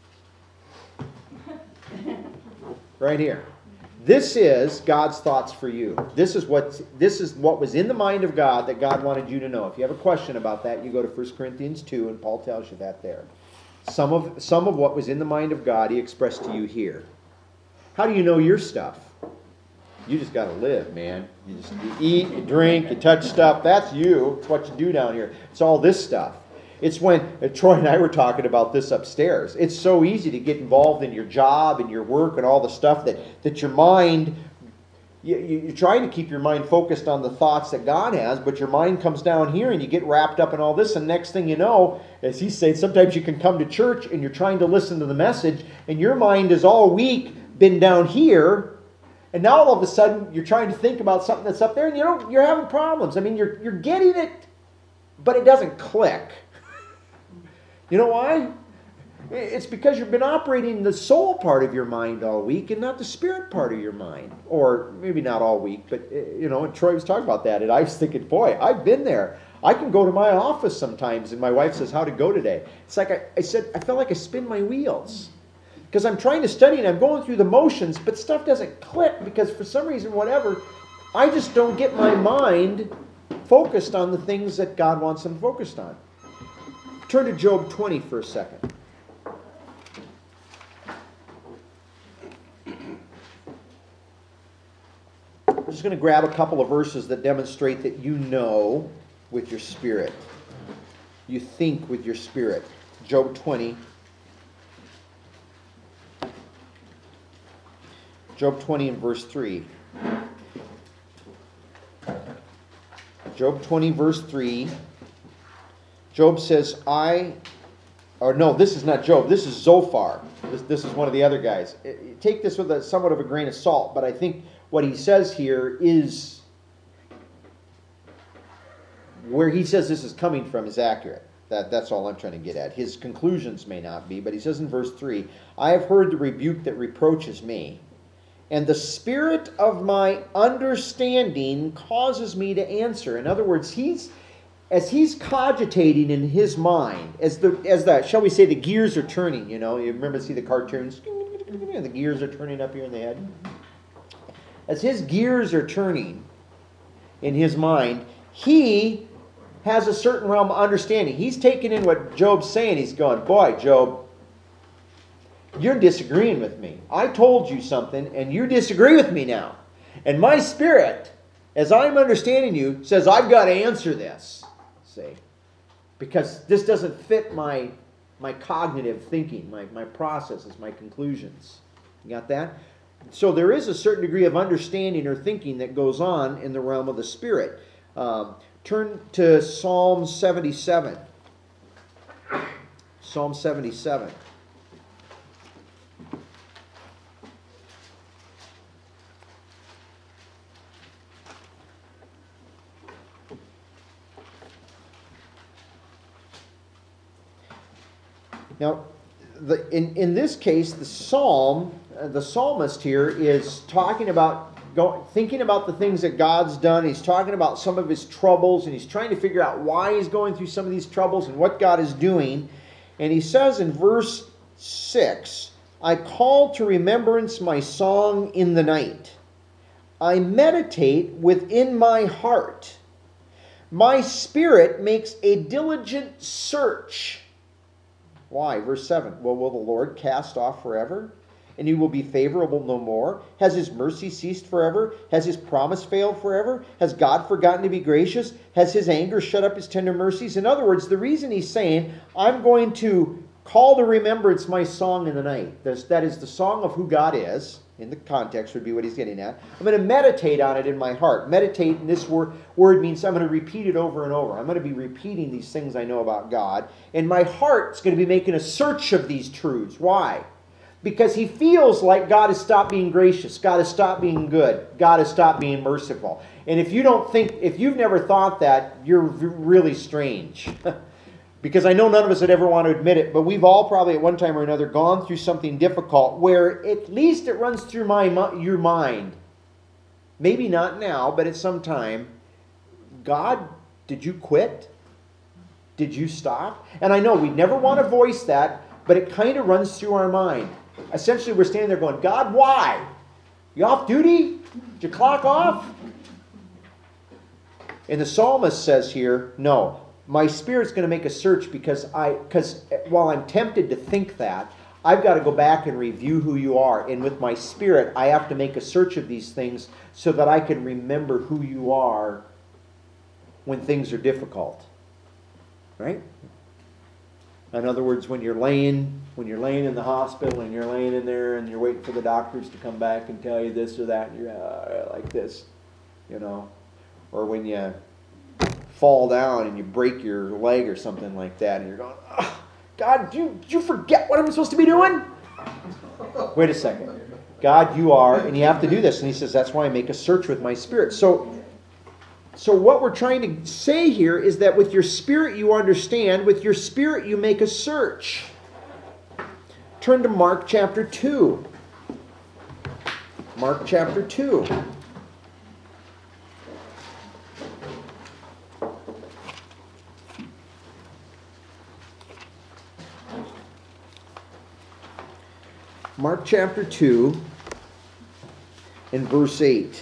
Speaker 1: Right here. This is God's thoughts for you. This is what this is what was in the mind of God that God wanted you to know. If you have a question about that, you go to First Corinthians two, and Paul tells you that there. Some of some of what was in the mind of God he expressed to you here. How do you know your stuff? You just got to live, man. You just you eat, you drink, you touch stuff. That's you. It's what you do down here. It's all this stuff. It's when uh, Troy and I were talking about this upstairs. It's so easy to get involved in your job and your work and all the stuff that, that your mind, you, you, you're trying to keep your mind focused on the thoughts that God has, but your mind comes down here and you get wrapped up in all this, and next thing you know, as he's saying, sometimes you can come to church and you're trying to listen to the message and your mind is all week been down here, and now all of a sudden you're trying to think about something that's up there and you don't, you're having problems. I mean, you're you're getting it, but it doesn't click. You know why? It's because you've been operating the soul part of your mind all week and not the spirit part of your mind. Or maybe not all week, but, you know, and Troy was talking about that, and I was thinking, boy, I've been there. I can go to my office sometimes, and my wife says, how'd it go today? It's like I, I said, I felt like I spin my wheels. Because I'm trying to study, and I'm going through the motions, but stuff doesn't click because for some reason, whatever, I just don't get my mind focused on the things that God wants them focused on. Turn to Job twenty for a second. We're just going to grab a couple of verses that demonstrate that you know with your spirit. You think with your spirit. Job twenty. Job twenty and verse three. Job twenty verse three. Job says, I, or no, this is not Job, this is Zophar. This, this is one of the other guys. Take this with a somewhat of a grain of salt, but I think what he says here is, where he says this is coming from is accurate. That, that's all I'm trying to get at. His conclusions may not be, but he says in verse three, I have heard the rebuke that reproaches me, and the spirit of my understanding causes me to answer. In other words, he's as he's cogitating in his mind, as the as the shall we say the gears are turning, you know, you remember to see the cartoons, the gears are turning up here in the head. As his gears are turning in his mind, he has a certain realm of understanding. He's taking in what Job's saying. He's going, boy, Job, you're disagreeing with me. I told you something, and you disagree with me now. And my spirit, as I'm understanding you, says I've got to answer this. See? Because this doesn't fit my, my cognitive thinking, my, my processes, my conclusions. You got that? So there is a certain degree of understanding or thinking that goes on in the realm of the spirit. Um, turn to Psalm seventy-seven. Psalm seventy-seven. Now, the, in, in this case, the psalm, uh, the psalmist here is talking about, go, thinking about the things that God's done. He's talking about some of his troubles, and he's trying to figure out why he's going through some of these troubles and what God is doing. And he says in verse six, I call to remembrance my song in the night. I meditate within my heart. My spirit makes a diligent search. Why? Verse seven. Well, will the Lord cast off forever? And he will be favorable no more? Has his mercy ceased forever? Has his promise failed forever? Has God forgotten to be gracious? Has his anger shut up his tender mercies? In other words, the reason he's saying, I'm going to call to remembrance my song in the night. That is the song of who God is. In the context would be what he's getting at. I'm going to meditate on it in my heart. Meditate in this word, word means I'm going to repeat it over and over. I'm going to be repeating these things I know about God. And my heart's going to be making a search of these truths. Why? Because he feels like God has stopped being gracious. God has stopped being good. God has stopped being merciful. And if you don't think, if you've never thought that, you're really strange. Because I know none of us would ever want to admit it, but we've all probably at one time or another gone through something difficult where at least it runs through my your mind. Maybe not now, but at some time. God, did you quit? Did you stop? And I know we never want to voice that, but it kind of runs through our mind. Essentially, we're standing there going, God, why? You off duty? Did your clock off? And the psalmist says here, no. My spirit's going to make a search because I, because while I'm tempted to think that, I've got to go back and review who you are. And with my spirit, I have to make a search of these things so that I can remember who you are when things are difficult. Right? In other words, when you're laying, when you're laying in the hospital and you're laying in there and you're waiting for the doctors to come back and tell you this or that, and you're uh, like this, you know, or when you fall down and you break your leg or something like that, and you're going, oh, God, did you, did you forget what I'm supposed to be doing? Wait a second. God, you are, and you have to do this. And he says, that's why I make a search with my spirit. So, so what we're trying to say here is that with your spirit you understand, with your spirit you make a search. Turn to Mark chapter two. Mark chapter two. Mark chapter two and verse eight.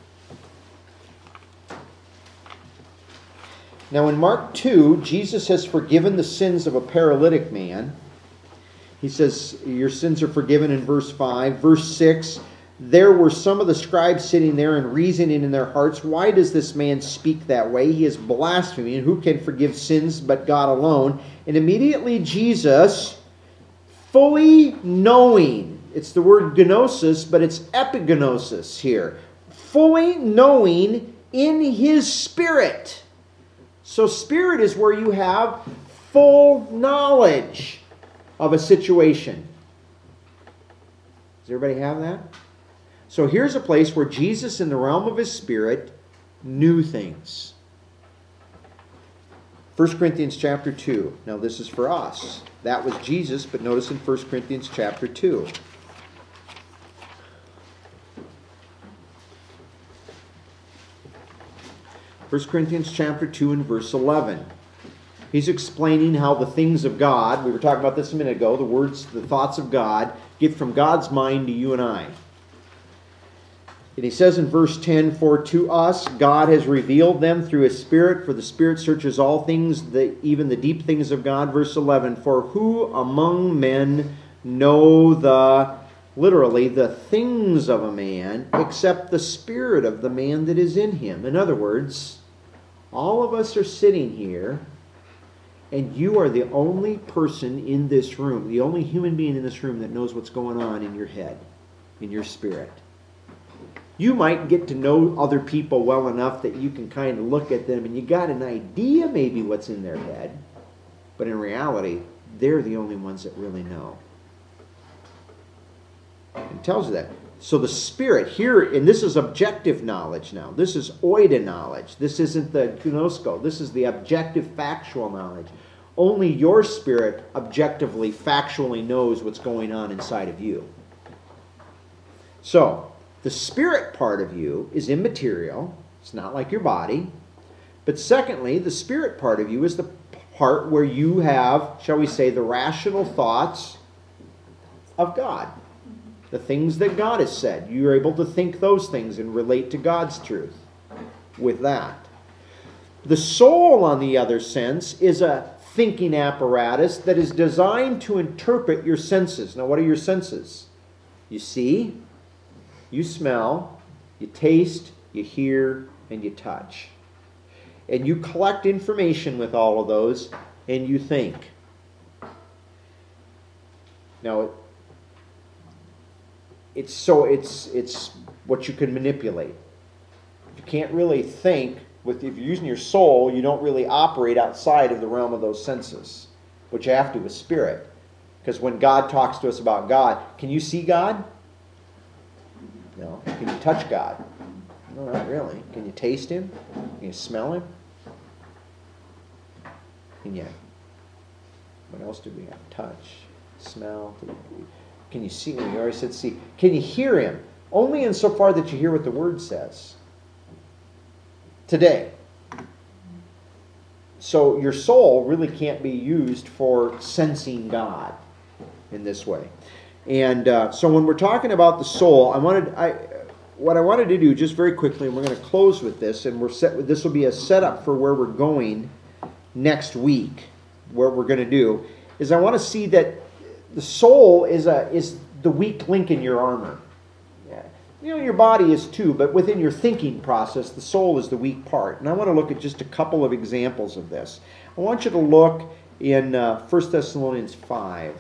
Speaker 1: Now in Mark two, Jesus has forgiven the sins of a paralytic man. He says, your sins are forgiven in verse five. Verse six, there were some of the scribes sitting there and reasoning in their hearts, why does this man speak that way? He is blaspheming, and who can forgive sins but God alone? And immediately Jesus, fully knowing, it's the word gnosis, but it's epignosis here. Fully knowing in his spirit. So spirit is where you have full knowledge of a situation. Does everybody have that? So here's a place where Jesus, in the realm of his spirit, knew things. First Corinthians chapter two. Now this is for us. That was Jesus, but notice in First Corinthians chapter two. First Corinthians chapter two and verse eleven. He's explaining how the things of God, we were talking about this a minute ago, the words, the thoughts of God, get from God's mind to you and I. And he says in verse ten, for to us God has revealed them through his Spirit, for the Spirit searches all things, the, even the deep things of God. Verse eleven, for who among men know the, literally, the things of a man, except the spirit of the man that is in him? In other words, all of us are sitting here, and you are the only person in this room, the only human being in this room that knows what's going on in your head, in your spirit. You might get to know other people well enough that you can kind of look at them and you got an idea maybe what's in their head. But in reality, they're the only ones that really know. It tells you that. So the Spirit here, and this is objective knowledge now. This is oida knowledge. This isn't the gnosko. This is the objective factual knowledge. Only your spirit objectively, factually knows what's going on inside of you. So, the spirit part of you is immaterial. It's not like your body. But secondly, the spirit part of you is the part where you have, shall we say, the rational thoughts of God. The things that God has said. You're able to think those things and relate to God's truth with that. The soul, on the other sense, is a thinking apparatus that is designed to interpret your senses. Now, what are your senses? You see, you smell, you taste, you hear, and you touch. And you collect information with all of those, and you think. Now, it's so it's it's what you can manipulate. You can't really think with if you're using your soul, you don't really operate outside of the realm of those senses, which you have to with spirit. Because when God talks to us about God, can you see God? No. Can you touch God? No, not really. Can you taste Him? Can you smell Him? And yet, what else do we have? Touch, smell. Can you see Him? You already said see. Can you hear Him? Only insofar that you hear what the Word says. Today. So your soul really can't be used for sensing God in this way. And uh, so when we're talking about the soul, I wanted I what I wanted to do just very quickly, and we're going to close with this, and we're set with this will be a setup for where we're going next week. What we're going to do is I want to see that the soul is a is the weak link in your armor. You know, your body is too, but within your thinking process, the soul is the weak part. And I want to look at just a couple of examples of this. I want you to look in uh, First Thessalonians five.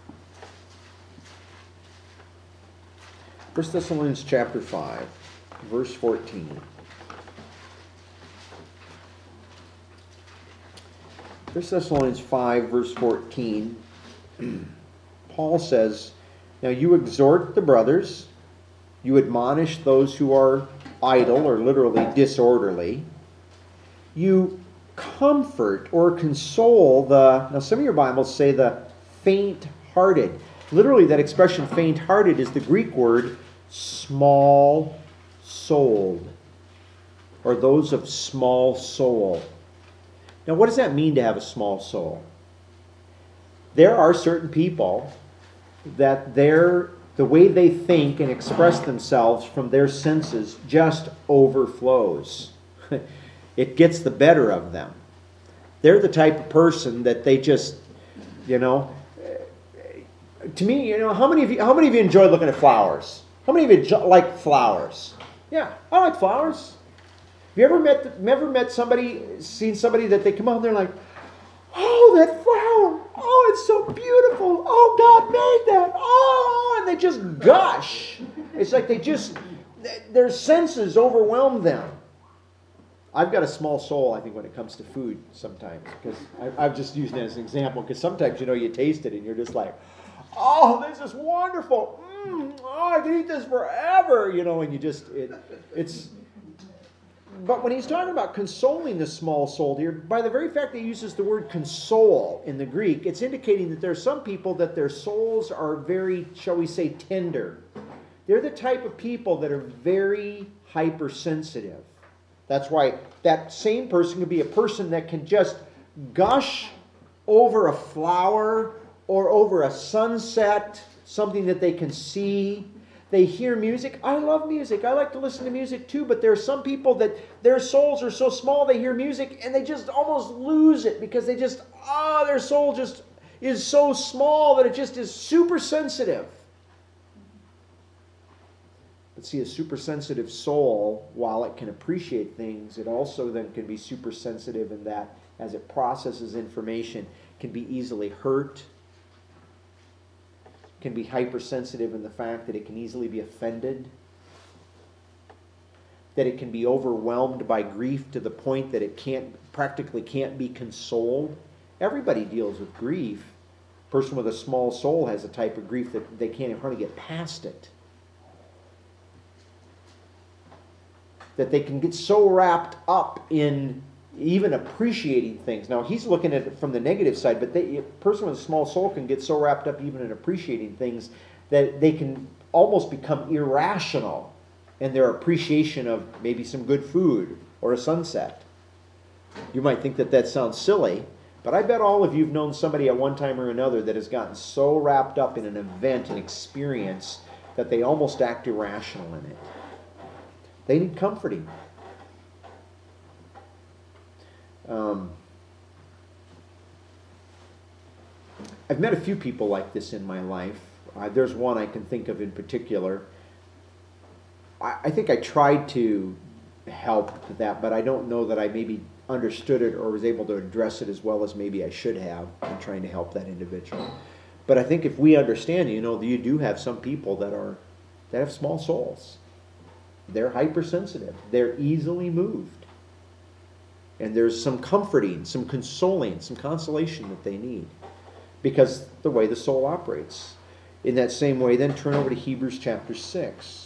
Speaker 1: First Thessalonians chapter five, verse fourteen. First Thessalonians five, verse fourteen. Paul says, "Now you exhort the brothers, you admonish those who are idle, or literally disorderly. You comfort or console the," now some of your Bibles say the faint-hearted. Literally that expression faint-hearted is the Greek word small-souled, or those of small soul. Now what does that mean to have a small soul? There are certain people that they're the way they think and express themselves from their senses just overflows. It gets the better of them. They're the type of person that they just, you know, to me, you know, how many of you, how many of you enjoy looking at flowers? How many of you like flowers? Yeah, I like flowers. Have you ever met, ever met somebody, seen somebody that they come out and they're like, "Oh, that flower! Oh, it's so beautiful! Oh, God made that! Oh!" And they just gush. It's like they just, their senses overwhelm them. I've got a small soul, I think, when it comes to food sometimes. Because I've just used that as an example. Because sometimes, you know, you taste it and you're just like, "Oh, this is wonderful! Mm, oh, I can eat this forever!" You know, and you just, it, it's... But when he's talking about consoling the small soul here, by the very fact that he uses the word console in the Greek, it's indicating that there are some people that their souls are very, shall we say, tender. They're the type of people that are very hypersensitive. That's why that same person could be a person that can just gush over a flower or over a sunset, something that they can see. They hear music. I love music. I like to listen to music too, but there are some people that their souls are so small they hear music and they just almost lose it because they just, ah, oh, their soul just is so small that it just is super sensitive. But see, a super sensitive soul, while it can appreciate things, it also then can be super sensitive in that as it processes information, can be easily hurt, can be hypersensitive in the fact that it can easily be offended, that it can be overwhelmed by grief to the point that it can't practically can't be consoled. Everybody deals with grief. A person with a small soul has a type of grief that they can't even hardly get past it. That they can get so wrapped up in even appreciating things. Now, he's looking at it from the negative side, but they, a person with a small soul can get so wrapped up even in appreciating things that they can almost become irrational in their appreciation of maybe some good food or a sunset. You might think that that sounds silly, but I bet all of you have known somebody at one time or another that has gotten so wrapped up in an event, an experience, that they almost act irrational in it. They need comforting. Um, I've met a few people like this in my life. Uh, there's one I can think of in particular. I, I think I tried to help with that, but I don't know that I maybe understood it or was able to address it as well as maybe I should have in trying to help that individual. But I think if we understand, you know, you do have some people that are that have small souls. They're hypersensitive. They're easily moved. And there's some comforting, some consoling, some consolation that they need because the way the soul operates. In that same way, then turn over to Hebrews chapter six.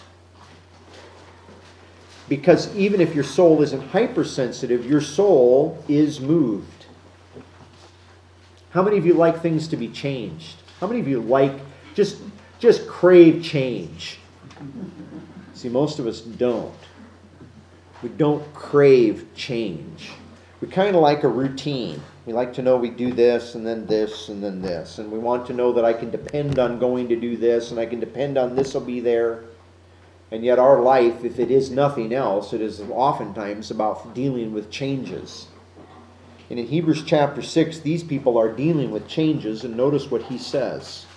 Speaker 1: Because even if your soul isn't hypersensitive, your soul is moved. How many of you like things to be changed? How many of you like, just, just crave change? See, most of us don't. We don't crave change. We kind of like a routine. We like to know we do this and then this and then this. And we want to know that I can depend on going to do this and I can depend on this will be there. And yet our life, if it is nothing else, it is oftentimes about dealing with changes. And in Hebrews chapter six, these people are dealing with changes, and notice what he says.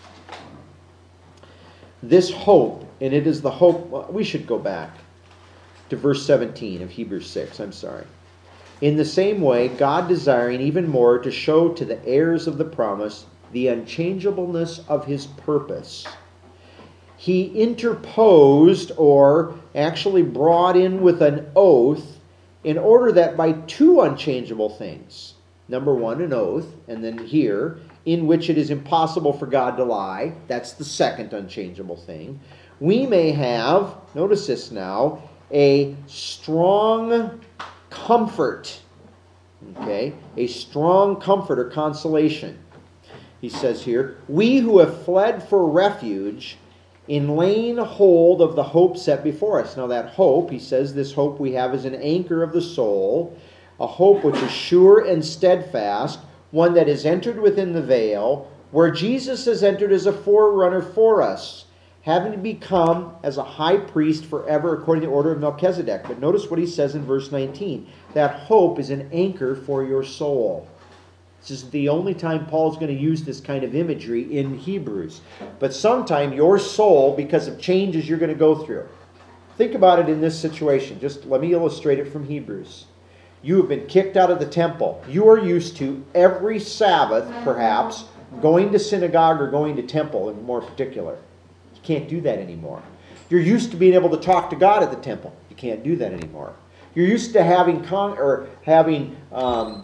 Speaker 1: This hope, and it is the hope, we should go back to verse seventeen of Hebrews six, I'm sorry. In the same way, God desiring even more to show to the heirs of the promise the unchangeableness of his purpose, he interposed, or actually brought in with an oath, in order that by two unchangeable things, number one, an oath, and then here, in which it is impossible for God to lie, that's the second unchangeable thing, we may have, notice this now, a strong comfort, okay, a strong comfort or consolation. He says here, we who have fled for refuge in laying hold of the hope set before us. Now that hope, he says, this hope we have is an anchor of the soul, a hope which is sure and steadfast, one that is entered within the veil, where Jesus has entered as a forerunner for us, having become as a high priest forever according to the order of Melchizedek. But notice what he says in verse nineteen. That hope is an anchor for your soul. This is the only time Paul's going to use this kind of imagery in Hebrews. But sometime your soul, because of changes you're going to go through. Think about it in this situation. Just let me illustrate it from Hebrews. You have been kicked out of the temple. You are used to every Sabbath, perhaps, going to synagogue or going to temple in more particular. You can't do that anymore. You're used to being able to talk to God at the temple. You can't do that anymore. You're used to having con- or having um,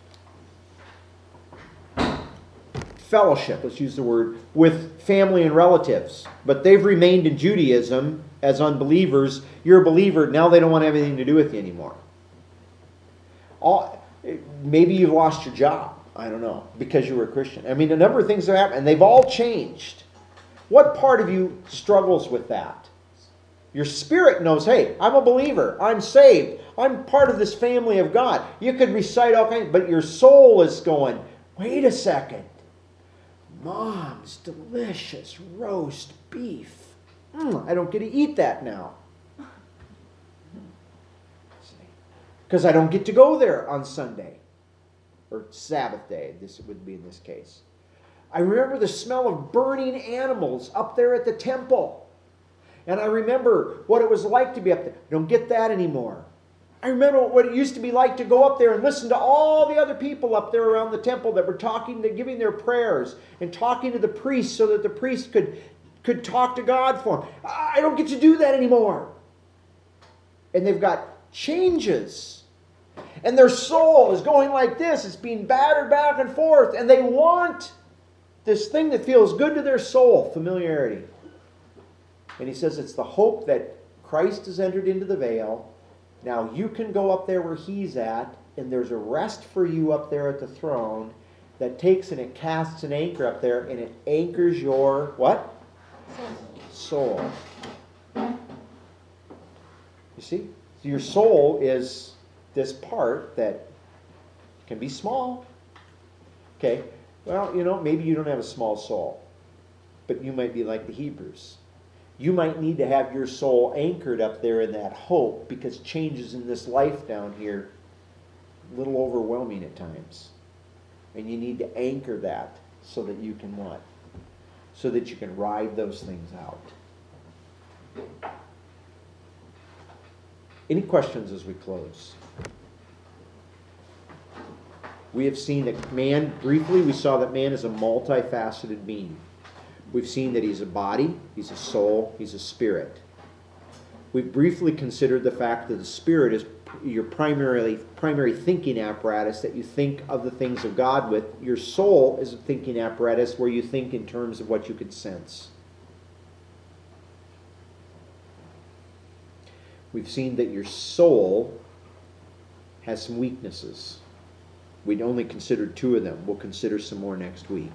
Speaker 1: fellowship, let's use the word, with family and relatives. But they've remained in Judaism as unbelievers. You're a believer, now they don't want anything to do with you anymore. All, maybe you've lost your job, I don't know, because you were a Christian. I mean, a number of things have happened, and they've all changed. What part of you struggles with that? Your spirit knows, hey, I'm a believer, I'm saved, I'm part of this family of God. You could recite all kinds, but your soul is going, wait a second. Mom's delicious roast beef. Mm, I don't get to eat that now. Because I don't get to go there on Sunday. Or Sabbath day, this would be in this case. I remember the smell of burning animals up there at the temple. And I remember what it was like to be up there. I don't get that anymore. I remember what it used to be like to go up there and listen to all the other people up there around the temple that were talking, to giving their prayers and talking to the priest so that the priest could, could talk to God for them. I don't get to do that anymore. And they've got changes. And their soul is going like this. It's being battered back and forth. And they want this thing that feels good to their soul, familiarity. And he says it's the hope that Christ has entered into the veil. Now you can go up there where he's at and there's a rest for you up there at the throne that takes and it casts an anchor up there, and it anchors your what? Soul. You see? So your soul is this part that can be small. Okay, well, you know, maybe you don't have a small soul, but you might be like the Hebrews. You might need to have your soul anchored up there in that hope, because changes in this life down here a little overwhelming at times. And you need to anchor that so that you can what? So that you can ride those things out. Any questions as we close? We have seen that man, briefly, we saw that man is a multifaceted being. We've seen that he's a body, he's a soul, he's a spirit. We've briefly considered the fact that the spirit is your primarily primary thinking apparatus, that you think of the things of God with. Your soul is a thinking apparatus where you think in terms of what you can sense. We've seen that your soul has some weaknesses. We'd only considered two of them. We'll consider some more next week.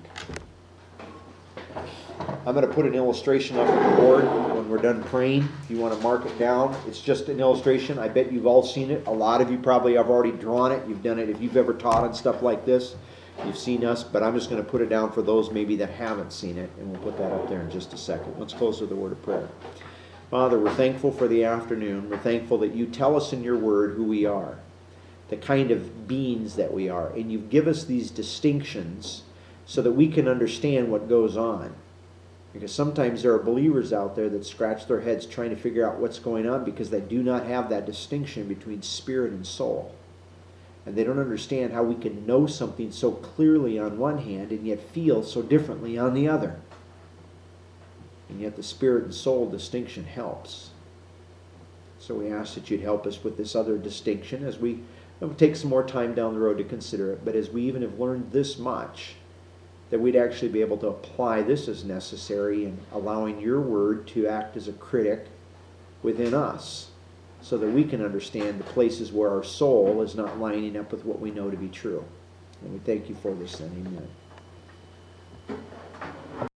Speaker 1: I'm going to put an illustration up on the board when we're done praying. If you want to mark it down, it's just an illustration. I bet you've all seen it. A lot of you probably have already drawn it. You've done it. If you've ever taught on stuff like this, you've seen us. But I'm just going to put it down for those maybe that haven't seen it, and we'll put that up there in just a second. Let's close with a word of prayer. Father, we're thankful for the afternoon. We're thankful that you tell us in your word who we are, the kind of beings that we are. And you give us these distinctions so that we can understand what goes on. Because sometimes there are believers out there that scratch their heads trying to figure out what's going on because they do not have that distinction between spirit and soul. And they don't understand how we can know something so clearly on one hand and yet feel so differently on the other. And yet the spirit and soul distinction helps. So we ask that you'd help us with this other distinction as we it will take some more time down the road to consider it. But as we even have learned this much, that we'd actually be able to apply this as necessary in allowing your word to act as a critic within us so that we can understand the places where our soul is not lining up with what we know to be true. And we thank you for this then. Amen.